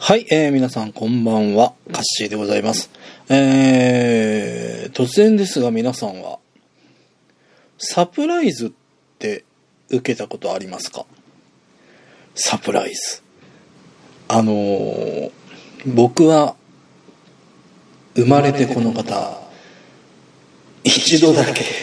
はい、皆さんこんばんは、カッシーでございます。突然ですが皆さんは、サプライズって受けたことありますか？サプライズ。僕は、生まれてこの方、一度だけ、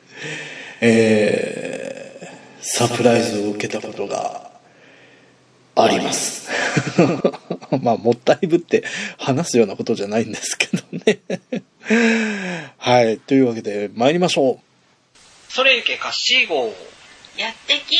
サプライズを受けたことがあります。まあ、もったいぶって話すようなことじゃないんですけどね。はい。というわけで、参りましょう。 それゆけカッシー号やってき。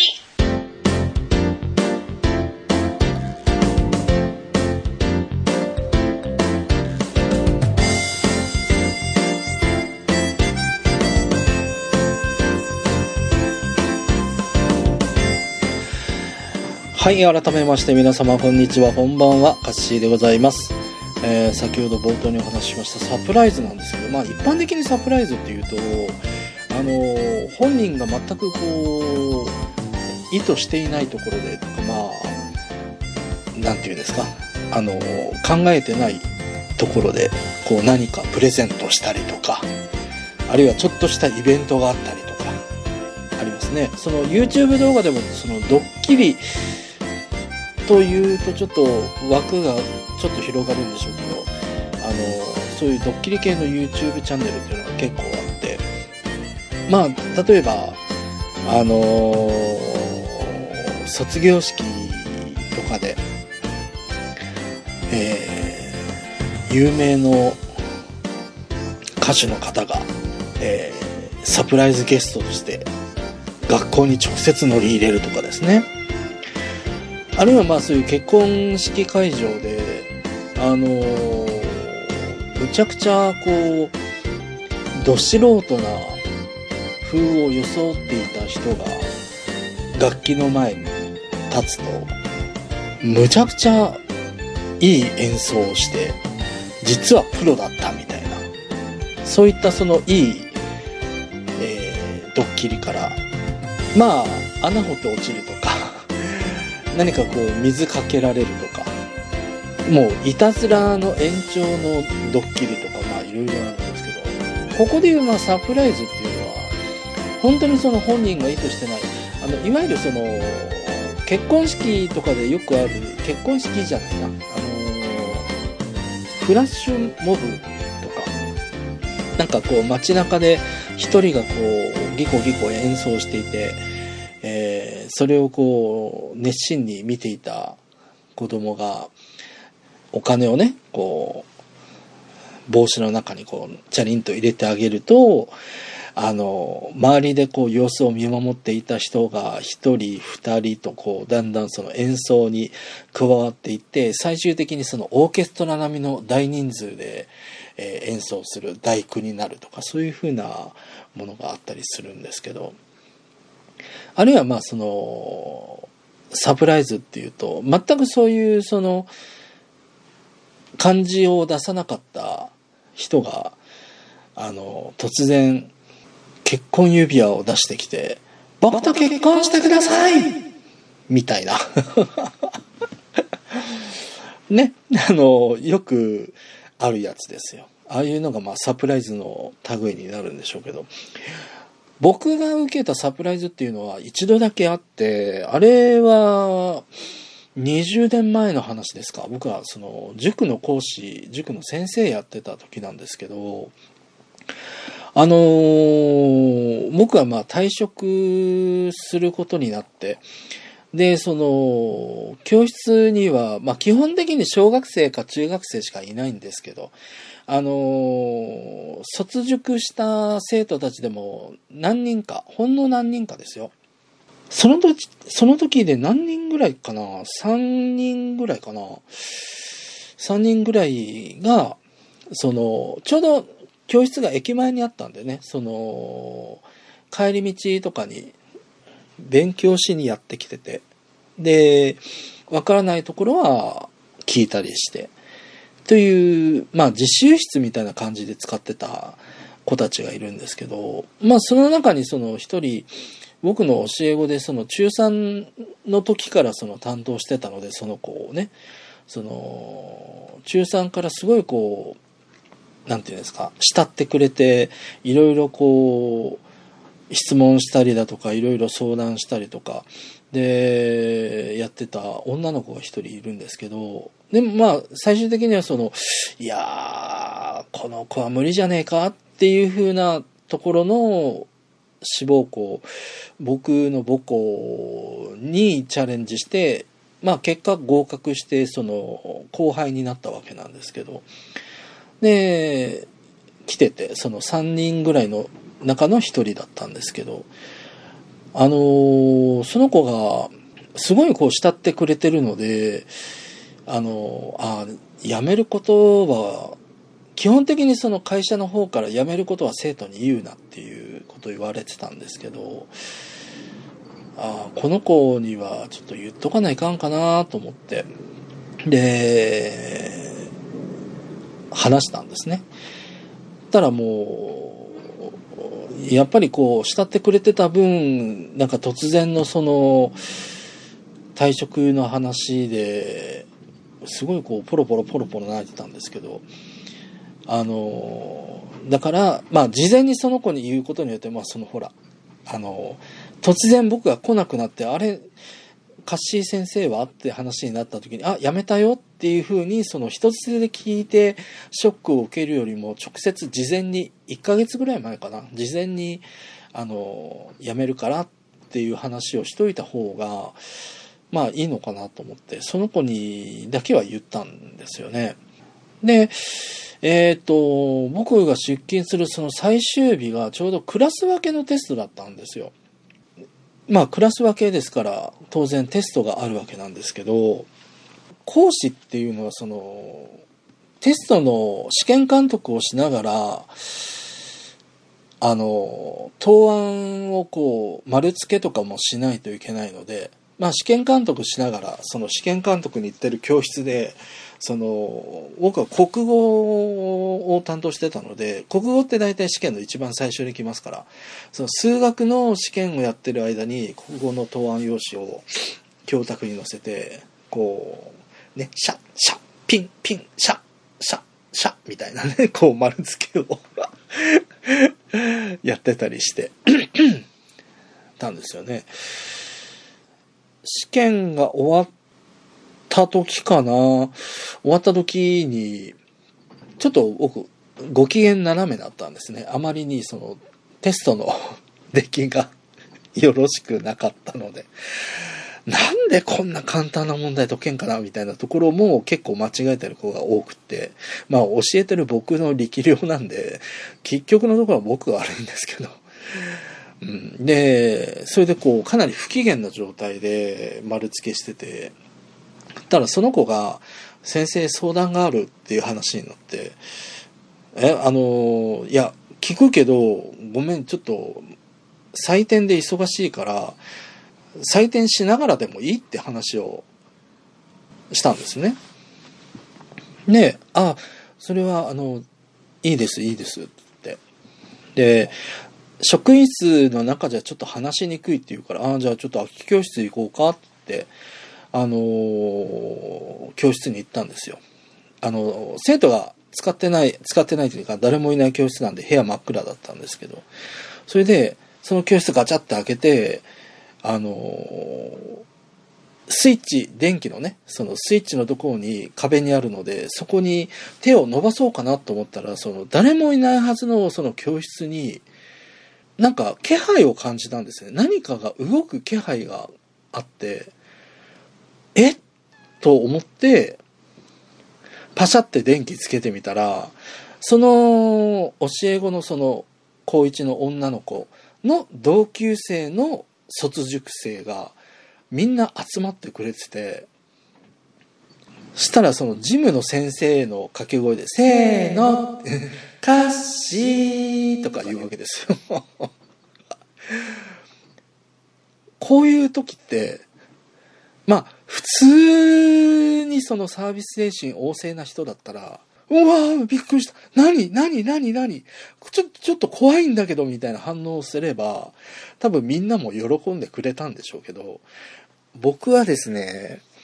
はい、改めまして皆様こんにちは、こんばんは、カッシーでございます。先ほど冒頭にお話ししましたサプライズなんですけど、まあ一般的にサプライズっていうと、本人が全くこう、意図していないところでとか、まあ、なんていうんですか、考えてないところで、こう何かプレゼントしたりとか、あるいはちょっとしたイベントがあったりとか、ありますね。その YouTube 動画でもそのドッキリというとちょっと枠がちょっと広がるんでしょうけど、そういうドッキリ系の YouTube チャンネルっていうのが結構あって、まあ、例えば、卒業式とかで、有名の歌手の方が、サプライズゲストとして学校に直接乗り入れるとかですね。あるいはまあそういう結婚式会場で、むちゃくちゃこう、ど素人な風を装っていた人が楽器の前に立つと、むちゃくちゃいい演奏をして、実はプロだったみたいな、そういったそのいい、ドッキリから、まあ、穴掘って落ちるとか、何かこう水かけられるとか、もういたずらの延長のドッキリとか、まあいろいろあるんですけど、ここでいうまあサプライズっていうのは本当にその本人が意図してない、いわゆるその結婚式とかでよくある、結婚式じゃないな、フラッシュモブとか、なんかこう街中で一人がこうギコギコ演奏していて、それをこう熱心に見ていた子供がお金をね、こう帽子の中にこうチャリンと入れてあげると、周りでこう様子を見守っていた人が一人二人とこうだんだんその演奏に加わっていって、最終的にそのオーケストラ並みの大人数で、演奏する大工になるとか、そういう風なものがあったりするんですけど、あるいはまあそのサプライズっていうと、全くそういうその感じを出さなかった人が突然結婚指輪を出してきて、僕と結婚してくださいみたいなね、よくあるやつですよ。ああいうのがまあサプライズの類になるんでしょうけど、僕が受けたサプライズっていうのは一度だけあって、あれは20年前の話ですか。僕はその塾の講師、塾の先生やってた時なんですけど、僕はまあ退職することになって、で、その教室にはまあ基本的に小学生か中学生しかいないんですけど、卒塾した生徒たちでも何人か、ほんの何人かですよ。その時で何人ぐらいかな ?3 人ぐらいかな ?3 人ぐらいが、ちょうど教室が駅前にあったんでね、帰り道とかに勉強しにやってきてて、で、わからないところは聞いたりして、という、まあ自習室みたいな感じで使ってた子たちがいるんですけど、まあその中にその一人、僕の教え子でその中3の時からその担当してたので、その子をね、 中3からすごいこう、なんていうんですか、慕ってくれて、いろいろこう、質問したりだとか、いろいろ相談したりとか、で、やってた女の子が一人いるんですけど、でもまあ、最終的にはいやー、この子は無理じゃねえかっていう風なところの志望校、僕の母校にチャレンジして、まあ結果合格して、後輩になったわけなんですけど、で、来てて、3人ぐらいの中の一人だったんですけど、その子が、すごいこう慕ってくれてるので、辞めることは、基本的にその会社の方から辞めることは生徒に言うなっていうことを言われてたんですけど、この子にはちょっと言っとかないかんかなと思って、で、話したんですね。たらもう、やっぱりこう、慕ってくれてた分、なんか突然の退職の話で、すごいこう、ポロポロ泣いてたんですけど、だから、まあ、事前にその子に言うことによって、まあ、ほら、突然僕が来なくなって、あれ、カッシー先生はって話になった時に、辞めたよっていう風に、一つで聞いて、ショックを受けるよりも、直接事前に、1ヶ月ぐらい前かな、事前に、辞めるからっていう話をしといた方が、まあいいのかなと思って、その子にだけは言ったんですよね。で、僕が出勤するその最終日がちょうどクラス分けのテストだったんですよ。まあクラス分けですから当然テストがあるわけなんですけど、講師っていうのはテストの試験監督をしながら、答案をこう丸付けとかもしないといけないので、まあ試験監督しながら、その試験監督に行ってる教室で、僕は国語を担当してたので、国語って大体試験の一番最初に来ますから、数学の試験をやってる間に国語の答案用紙を教卓に載せて、こう、ね、シャッ、シャッ、ピン、ピン、シャッ、シャッ、シャッ、みたいなね、こう丸付けをやってたりしてたんですよね。試験が終わった時かな、終わった時に、ちょっと僕、ご機嫌斜めだったんですね。あまりにテストの出来がよろしくなかったので。なんでこんな簡単な問題解けんかなみたいなところも結構間違えてる子が多くて、まあ教えてる僕の力量なんで、結局のところは僕が悪いんですけど。うん、で、それでこう、かなり不機嫌な状態で丸付けしてて、ただその子が、先生相談があるっていう話になって、いや、聞くけど、ごめん、ちょっと、採点で忙しいから、採点しながらでもいいって話をしたんですね。で、それは、いいです、いいですって。で、職員室の中じゃちょっと話しにくいっていうから、じゃあちょっと空き教室行こうかって、教室に行ったんですよ。生徒が使ってないというか、誰もいない教室なんで部屋真っ暗だったんですけど、それで、その教室ガチャって開けて、スイッチ、電気のね、そのスイッチのところに壁にあるので、そこに手を伸ばそうかなと思ったら、誰もいないはずのその教室に、なんか気配を感じたんですね。何かが動く気配があって、と思って、パシャって電気つけてみたら、その教え子の高一の女の子の同級生の卒塾生がみんな集まってくれてて、したら事務の先生の掛け声で、せーの、カッシーとか言うわけですよ。こういう時って、まあ、普通にサービス精神旺盛な人だったら、うわー、びっくりした。何ちょっと怖いんだけど、みたいな反応をすれば、多分みんなも喜んでくれたんでしょうけど、僕はですね、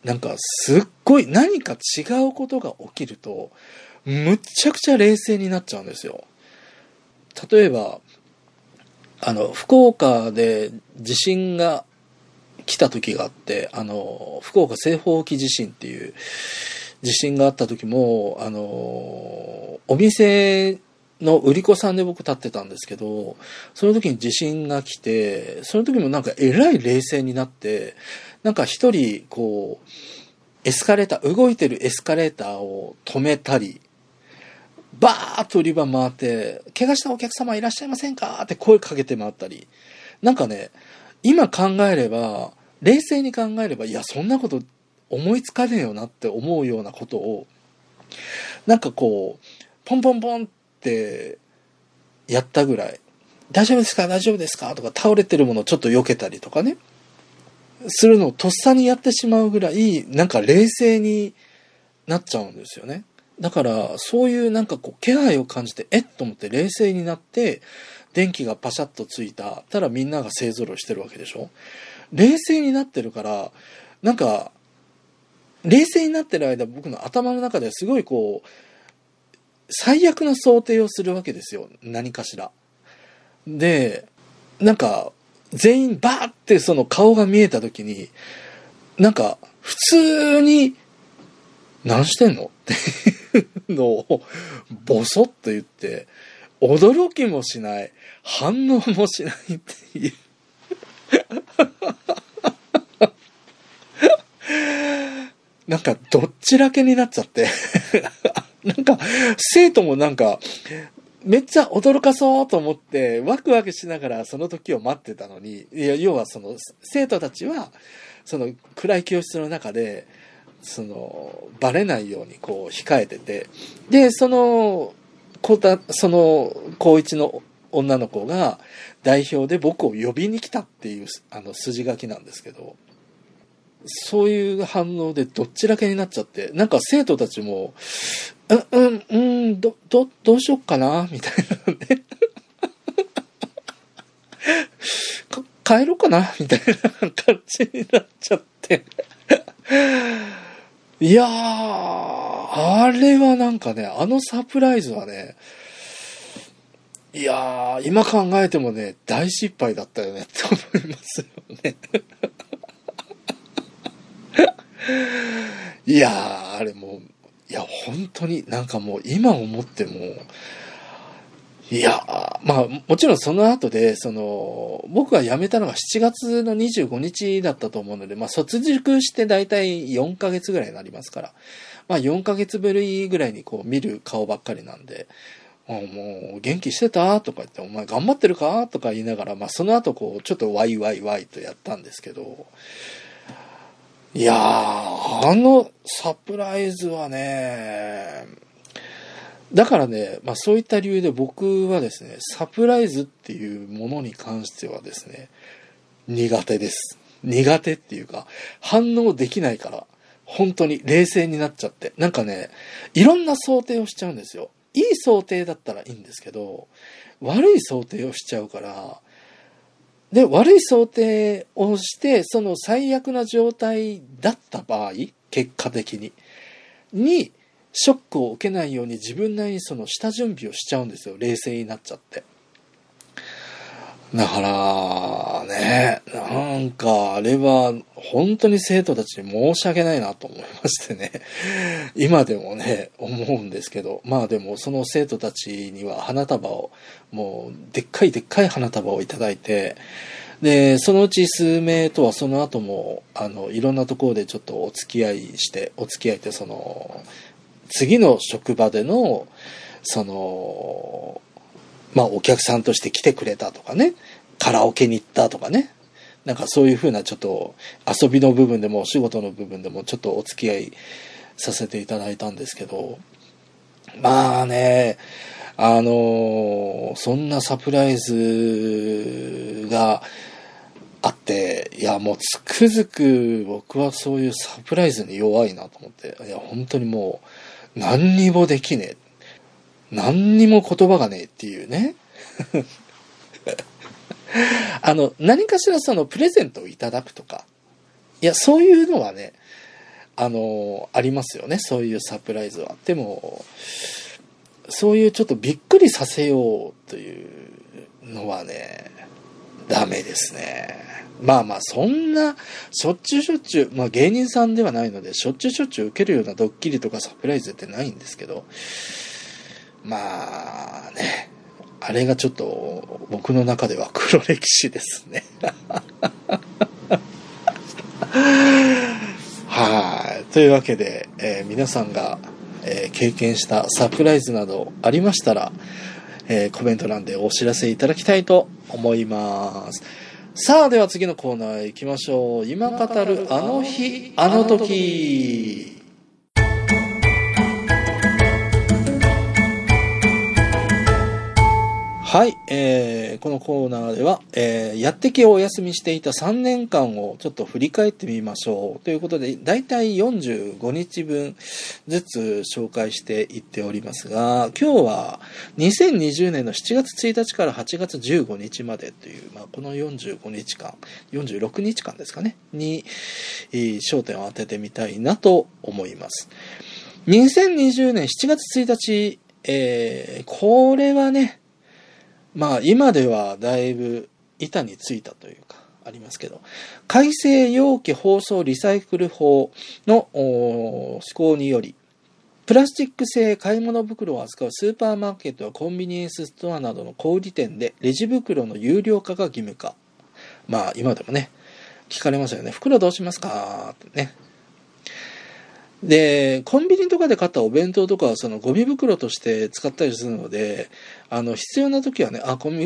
なんかすっごい何か違うことが起きると、むっちゃくちゃ冷静になっちゃうんですよ。例えば、福岡で地震が来た時があって、福岡西方沖地震っていう地震があった時も、お店の売り子さんで僕立ってたんですけど、その時に地震が来て、その時もなんかえらい冷静になって、なんか一人こう、動いてるエスカレーターを止めたり、バーッと売り場回って、怪我したお客様いらっしゃいませんかって声かけて回ったり。なんかね、今考えれば、冷静に考えれば、いや、そんなこと思いつかねえよなって思うようなことを、なんかこう、ポンポンポンってやったぐらい、大丈夫ですか大丈夫ですかとか、倒れてるものをちょっと避けたりとかね、するのをとっさにやってしまうぐらい、なんか冷静になっちゃうんですよね。だから、そういうなんかこう、気配を感じて、と思って冷静になって、電気がパシャッとついたらみんなが勢ぞろいしてるわけでしょ。冷静になってるから、なんか、冷静になってる間、僕の頭の中ではすごいこう、最悪な想定をするわけですよ。何かしら。で、なんか、全員バーってその顔が見えた時に、なんか、普通に、何してんのっていうのを、ボソッと言って、驚きもしない、反応もしないっていう。なんか、どっちらけになっちゃって。なんか、生徒もなんか、めっちゃ驚かそうと思って、ワクワクしながらその時を待ってたのに、いや、要はその、生徒たちは、その暗い教室の中で、バレないようにこう控えてて、で、その高一の女の子が代表で僕を呼びに来たっていう、筋書きなんですけど、そういう反応でどっちらけになっちゃって、なんか生徒たちも、どうしよっかなみたいなね。帰ろうかなみたいな感じになっちゃって。いやー、あれはなんかね、あのサプライズはね、いやー、今考えてもね、大失敗だったよねって思いますよね。いやー、あれもう、いや、本当になんかもう今思っても、いやー、まあ、もちろんその後で、僕が辞めたのが7月の25日だったと思うので、まあ、卒塾してだいたい4ヶ月ぐらいになりますから、まあ、4ヶ月ぶりぐらいにこう見る顔ばっかりなんで、もう、元気してたとか言って、お前頑張ってるかとか言いながら、まあ、その後こう、ちょっとワイワイワイとやったんですけど、いやー、あのサプライズはね、だからね、まあそういった理由で僕はですね、サプライズっていうものに関してはですね、苦手です。苦手っていうか、反応できないから、本当に冷静になっちゃって。なんかね、いろんな想定をしちゃうんですよ。いい想定だったらいいんですけど、悪い想定をしちゃうから、で、悪い想定をして、その最悪な状態だった場合、結果的に、ショックを受けないように自分なりにその下準備をしちゃうんですよ。冷静になっちゃって。だから、ね、なんか、あれは、本当に生徒たちに申し訳ないなと思いましてね。今でもね、思うんですけど、まあでも、その生徒たちには花束を、もう、でっかいでっかい花束をいただいて、で、そのうち数名とはその後も、いろんなところでちょっとお付き合いって次の職場での、まあお客さんとして来てくれたとかね、カラオケに行ったとかね、なんかそういう風なちょっと遊びの部分でもお仕事の部分でもちょっとお付き合いさせていただいたんですけど、まあね、そんなサプライズがあって、いやもうつくづく僕はそういうサプライズに弱いなと思って、いや本当にもう何にもできねえ。何にも言葉がねえっていうね。何かしらそのプレゼントをいただくとか。いや、そういうのはね、 ありますよね、そういうサプライズは。でも、そういうちょっとびっくりさせようというのはね、ダメですね。まあまあ、そんな、しょっちゅう、まあ芸人さんではないので、しょっちゅう受けるようなドッキリとかサプライズってないんですけど、まあね、あれがちょっと僕の中では黒歴史ですね。はい。というわけで、皆さんが、経験したサプライズなどありましたら、コメント欄でお知らせいただきたいと思います。さあ、では次のコーナー行きましょう。今語るあの日、あの時。はい、このコーナーでは、やってけお休みしていた3年間をちょっと振り返ってみましょうということで、だいたい45日分ずつ紹介していっておりますが、今日は2020年の7月1日から8月15日までという、まあ、この45日間、46日間ですかね、に、焦点を当ててみたいなと思います。2020年7月1日、これはね、まあ今ではだいぶ板についたというかありますけど、改正容器包装リサイクル法の施行により、プラスチック製買い物袋を扱うスーパーマーケットやコンビニエンスストアなどの小売店でレジ袋の有料化が義務化。まあ今でもね、聞かれますよね。袋どうしますかってね。で、コンビニとかで買ったお弁当とかはそのゴミ袋として使ったりするので、必要な時はね、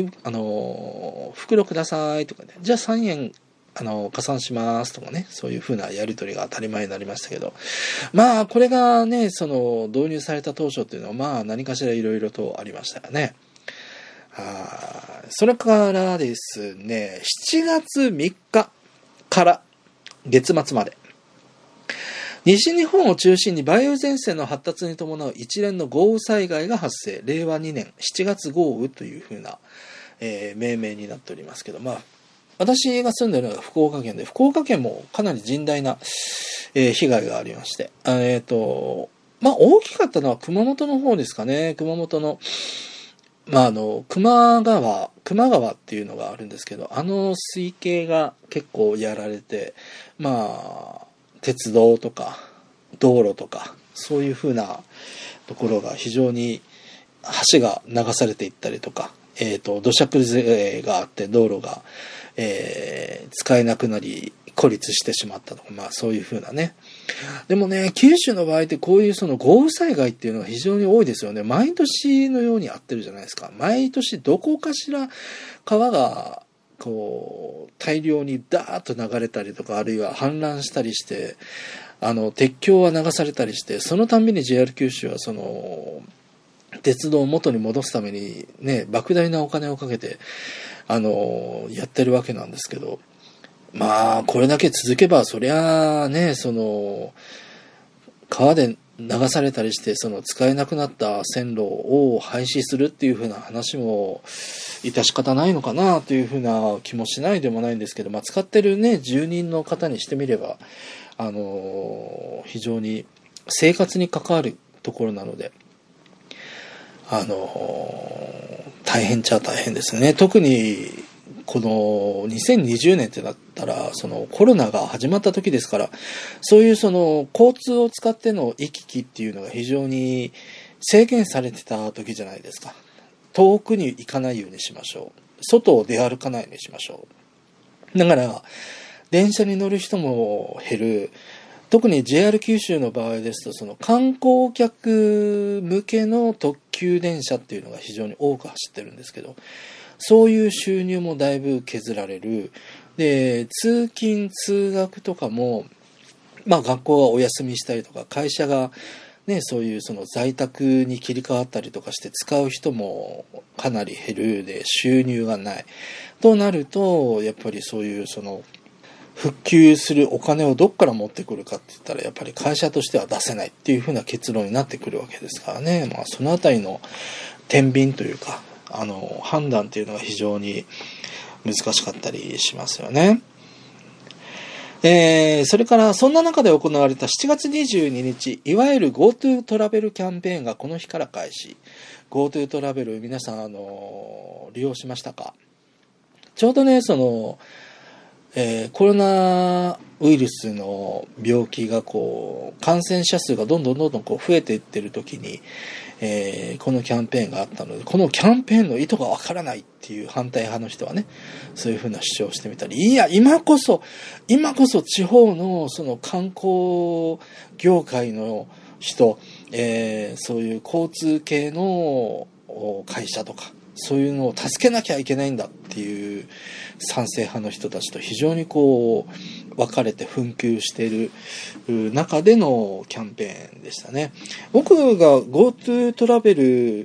袋くださいとかね、じゃあ3円、加算しますとかね、そういう風なやり取りが当たり前になりましたけど、まあ、これがね、導入された当初っていうのは、まあ、何かしらいろいろとありましたよね。それからですね、7月3日から月末まで、西日本を中心に梅雨前線の発達に伴う一連の豪雨災害が発生。令和2年7月豪雨というふうな、命名になっておりますけど、まあ、私が住んでいるのが福岡県で、福岡県もかなり甚大な、被害がありまして、まあ、大きかったのは熊本の方ですかね。熊本の、まあ、球磨川っていうのがあるんですけど、水系が結構やられて、まあ、鉄道とか道路とかそういう風なところが非常に橋が流されていったりとか、土砂崩れがあって道路が、使えなくなり孤立してしまったとか、まあそういう風なね。でもね、九州の場合ってこういうその豪雨災害っていうのが非常に多いですよね。毎年のようにやってるじゃないですか。毎年どこかしら川がこう大量にダーッと流れたりとか、あるいは氾濫したりして、鉄橋は流されたりして、そのたんびに JR 九州はその鉄道を元に戻すためにね、莫大なお金をかけてやってるわけなんですけど、まあこれだけ続けばそりゃあね、川で流されたりして使えなくなった線路を廃止するっていう風な話も致し方ないのかなという風な気もしないでもないんですけど、まあ、使ってるね住人の方にしてみれば非常に生活に関わるところなので大変っちゃ大変ですね。特にこの2020年ってなったらコロナが始まった時ですから、そういう交通を使っての行き来っていうのが非常に制限されてた時じゃないですか。遠くに行かないようにしましょう、外を出歩かないようにしましょう。だから電車に乗る人も減る。特に JR 九州の場合ですと観光客向けの特急電車っていうのが非常に多く走ってるんですけど、そういう収入もだいぶ削られる。で、通勤通学とかも、まあ学校はお休みしたりとか、会社がね、そういう在宅に切り替わったりとかして使う人もかなり減る。で、収入がない。となると、やっぱりそういう復旧するお金をどっから持ってくるかって言ったら、やっぱり会社としては出せないっていう風な結論になってくるわけですからね。まあそのあたりの天秤というか、判断っていうのが非常に難しかったりしますよね。 それからそんな中で行われた7月22日、いわゆる GoTo トラベルキャンペーンがこの日から開始。GoTo トラベル皆さん利用しましたか？ちょうどね、コロナウイルスの病気が感染者数がどんどん増えていってる時に、このキャンペーンがあったので、このキャンペーンの意図がわからないっていう反対派の人はね、そういうふうな主張をしてみたり、いや、今こそ地方のその観光業界の人、そういう交通系の会社とか、そういうのを助けなきゃいけないんだっていう賛成派の人たちと非常に分かれて紛糾している中でのキャンペーンでしたね。僕が GoTo トラベル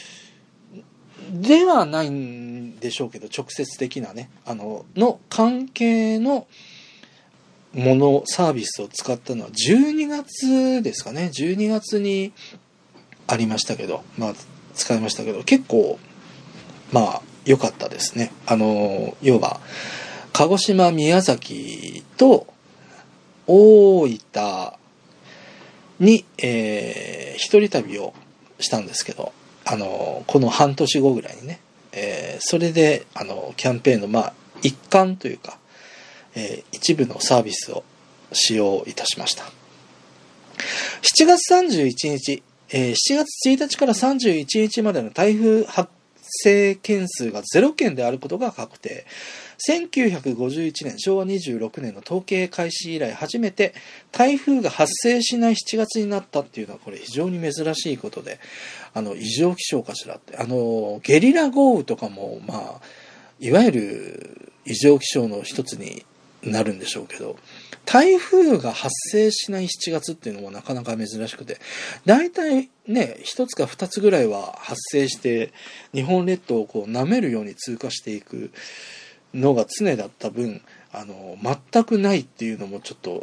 ではないんでしょうけど、直接的なね、の関係のもの、サービスを使ったのは12月ですかね。12月にありましたけど、使いましたけど、結構、良かったですね。要は、鹿児島、宮崎と大分に、一人旅をしたんですけど、この半年後ぐらいにね、それで、キャンペーンの、一環というか、一部のサービスを使用いたしました。7月31日、7月1日から31日までの台風発生件数が0件であることが確定。1951年、昭和26年の統計開始以来初めて台風が発生しない7月になったっていうのはこれ非常に珍しいことで、異常気象かしらって、ゲリラ豪雨とかも、いわゆる異常気象の一つになるんでしょうけど、台風が発生しない7月っていうのもなかなか珍しくて、だいたいね、一つか二つぐらいは発生して日本列島を舐めるように通過していくのが常だった分、全くないっていうのもちょっと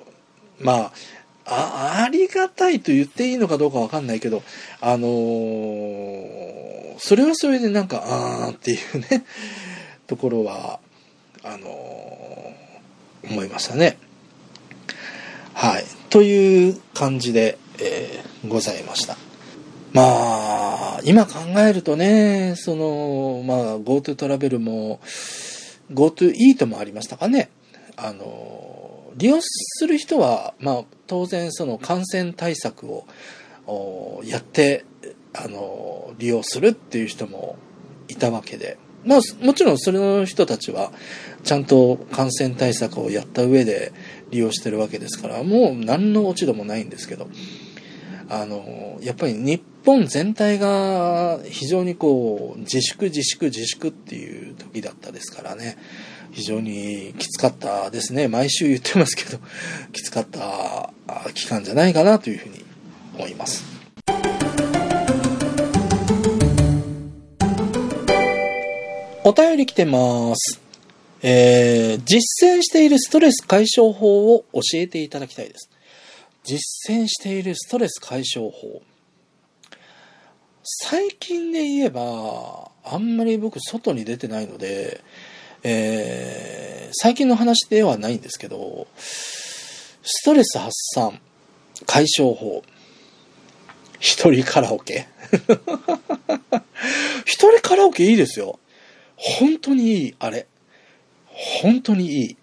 ありがたいと言っていいのかどうかわかんないけど、それはそれでっていうねところは思いましたね。はい。という感じで、ございました。今考えるとね、GoTo トラベルも、GoTo イートもありましたかね。利用する人は、当然感染対策をやって、利用するっていう人もいたわけで、もちろんそれの人たちはちゃんと感染対策をやった上で利用してるわけですから、もう何の落ち度もないんですけど、やっぱり日本全体が非常に自粛っていう時だったですからね、非常にきつかったですね。毎週言ってますけど、きつかった期間じゃないかなというふうに思います。お便り来てます。実践しているストレス解消法を教えていただきたいです。実践しているストレス解消法。最近で言えば、あんまり僕外に出てないので、最近の話ではないんですけど、ストレス発散解消法。一人カラオケ一人カラオケいいですよ。本当にいい、あれ。本当にいい。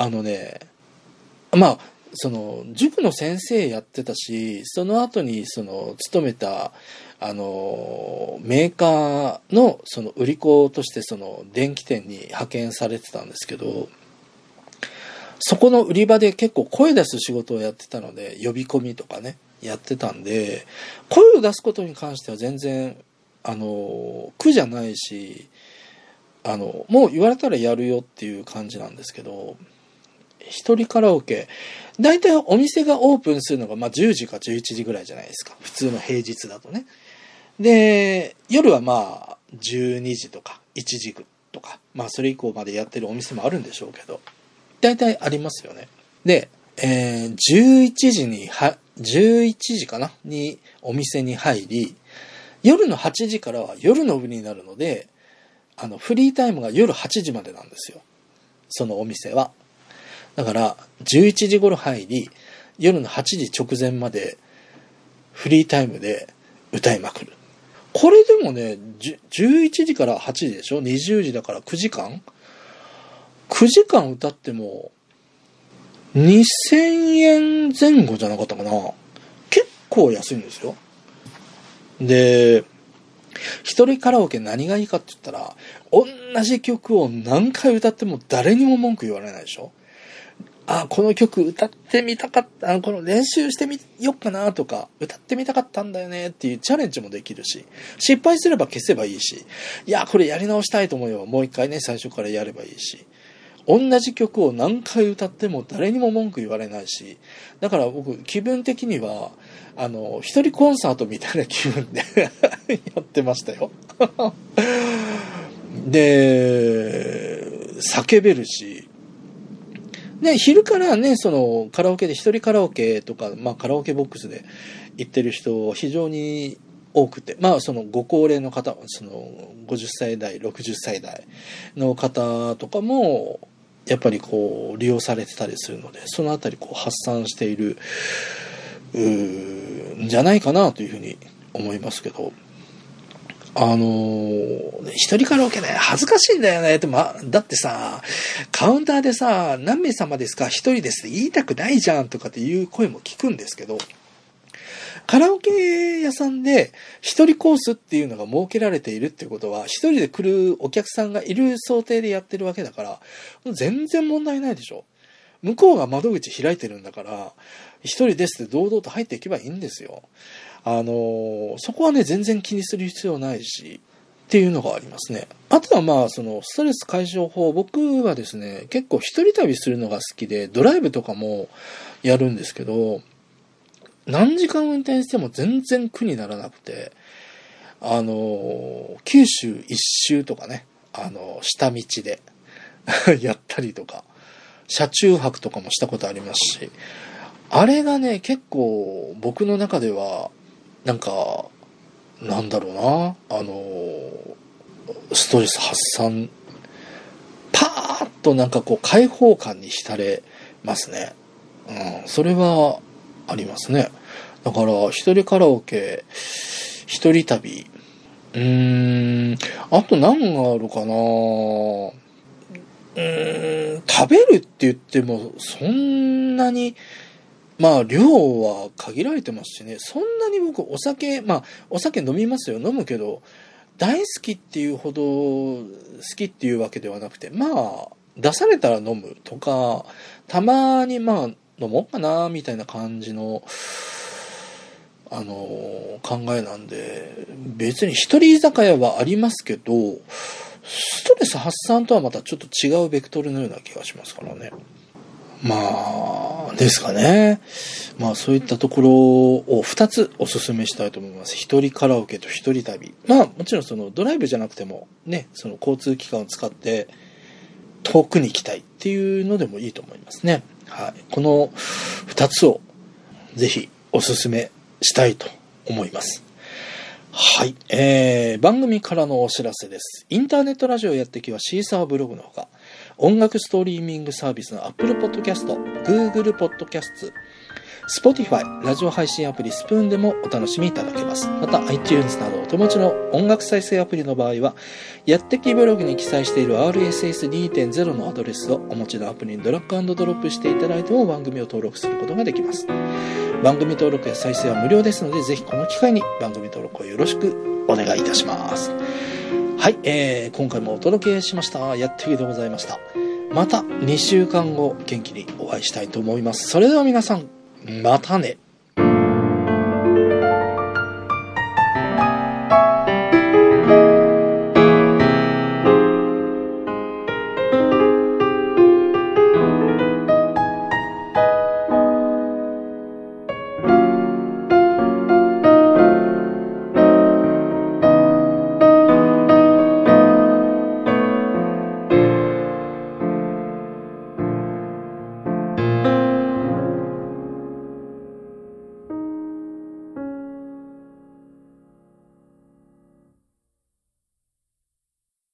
塾の先生やってたし、その後に勤めた、メーカーの売り子として電気店に派遣されてたんですけど、そこの売り場で結構声出す仕事をやってたので、呼び込みとかね、やってたんで、声を出すことに関しては全然、苦じゃないし、もう言われたらやるよっていう感じなんですけど、一人カラオケ、だいたいお店がオープンするのが10時か11時ぐらいじゃないですか。普通の平日だとね。で、夜は12時とか1時とか、それ以降までやってるお店もあるんでしょうけど、だいたいありますよね。で、11時かなにお店に入り、夜の8時からは夜の部になるので、フリータイムが夜8時までなんですよ。そのお店は。 だから11時頃入り、夜の8時直前までフリータイムで歌いまくる。これでもね、11時から8時でしょ ?20 時だから9時間 ?9 時間歌っても2000円前後じゃなかったかな。結構安いんですよ。で、一人カラオケ何がいいかって言ったら、同じ曲を何回歌っても誰にも文句言われないでしょ。この曲歌ってみたかった、この練習してみよっかなとか、歌ってみたかったんだよねっていうチャレンジもできるし、失敗すれば消せばいいし、いや、これやり直したいと思えばもう一回ね、最初からやればいいし、同じ曲を何回歌っても誰にも文句言われないし、だから僕、気分的には、一人コンサートみたいな気分でやってましたよ。で、叫べるし、ね、昼からね、そのカラオケで一人カラオケとか、カラオケボックスで行ってる人非常に多くて、そのご高齢の方、その50歳代、60歳代の方とかも、やっぱりこう利用されてたりするので、そのあたりこう発散しているんじゃないかなというふうに思いますけど、一人カラオケね、恥ずかしいんだよねって、だってさ、カウンターでさ、何名様ですか、一人ですって言いたくないじゃんとかっていう声も聞くんですけど、カラオケ屋さんで一人コースっていうのが設けられているっていうことは、一人で来るお客さんがいる想定でやってるわけだから、全然問題ないでしょ。向こうが窓口開いてるんだから、一人ですって堂々と入っていけばいいんですよ。そこはね、全然気にする必要ないし、っていうのがありますね。あとはそのストレス解消法、僕はですね、結構一人旅するのが好きで、ドライブとかもやるんですけど、何時間運転しても全然苦にならなくて、九州一周とかね、下道でやったりとか、車中泊とかもしたことありますし、あれがね、結構僕の中では、なんだろうな、ストレス発散、パーッと開放感に浸れますね。それはありますね。だから、一人カラオケ、一人旅、あと何があるかな、食べるって言っても、そんなに、量は限られてますしね。そんなに僕、お酒飲みますよ。飲むけど、大好きっていうほど好きっていうわけではなくて、出されたら飲むとか、たまに飲もうかな、みたいな感じの、考えなんで、別に一人居酒屋はありますけど、ストレス発散とはまたちょっと違うベクトルのような気がしますからね。ですかね。そういったところを2つお勧めしたいと思います。一人カラオケと一人旅。もちろんそのドライブじゃなくてもね、その交通機関を使って遠くに行きたいっていうのでもいいと思いますね。はい。この2つをぜひお勧めしたいと思います。はい。番組からのお知らせです。インターネットラジオやってきはシーサーブログのほか、音楽ストリーミングサービスの Apple Podcast、Google Podcast、Spotify、ラジオ配信アプリスプーンでもお楽しみいただけます。また iTunes などお手持ちの音楽再生アプリの場合は、やってきブログに記載している RSS2.0 のアドレスをお持ちのアプリにドラッグ&ドロップしていただいても番組を登録することができます。番組登録や再生は無料ですので、ぜひこの機会に番組登録をよろしくお願いいたします。はい、今回もお届けしましたやってきでございました。また2週間後元気にお会いしたいと思います。それでは皆さん、またね。